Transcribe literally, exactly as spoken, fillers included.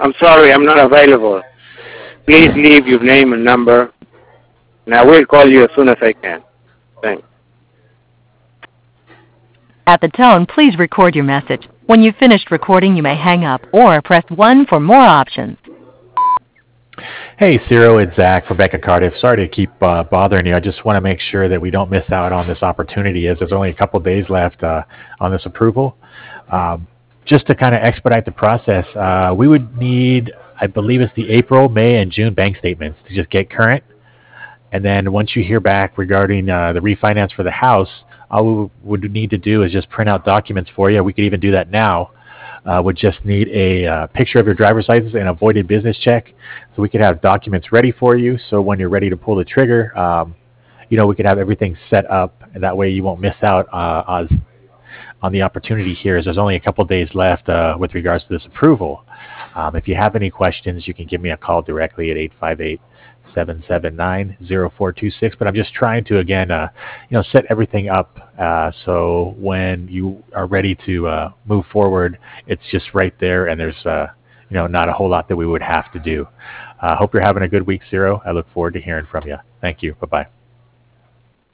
I'm sorry, I'm not available. Please leave your name and number, and I will call you as soon as I can. Thanks. At the tone, please record your message. When you've finished recording, you may hang up or press one for more options. Hey, Ciro, it's Zach from Bank of Cardiff. Sorry to keep uh, bothering you. I just want to make sure that we don't miss out on this opportunity as there's only a couple days left uh, on this approval. Um, just to kind of expedite the process, uh, we would need, I believe it's the April, May, and June bank statements to just get current. And then once you hear back regarding uh, the refinance for the house, all we would need to do is just print out documents for you. We could even do that now. Uh, would just need a uh, picture of your driver's license and a voided business check, so we could have documents ready for you. So when you're ready to pull the trigger, um, you know, we could have everything set up, and that way you won't miss out uh, on, on the opportunity here. As there's only a couple days left uh, with regards to this approval. Um, if you have any questions, you can give me a call directly at eight five eight, seven seven nine, zero four two six. But I'm just trying to, again, uh, you know, set everything up uh, so when you are ready to uh, move forward, it's just right there, and there's, uh, you know, not a whole lot that we would have to do. I uh, hope you're having a good week, Ciro. I look forward to hearing from you. Thank you. Bye-bye.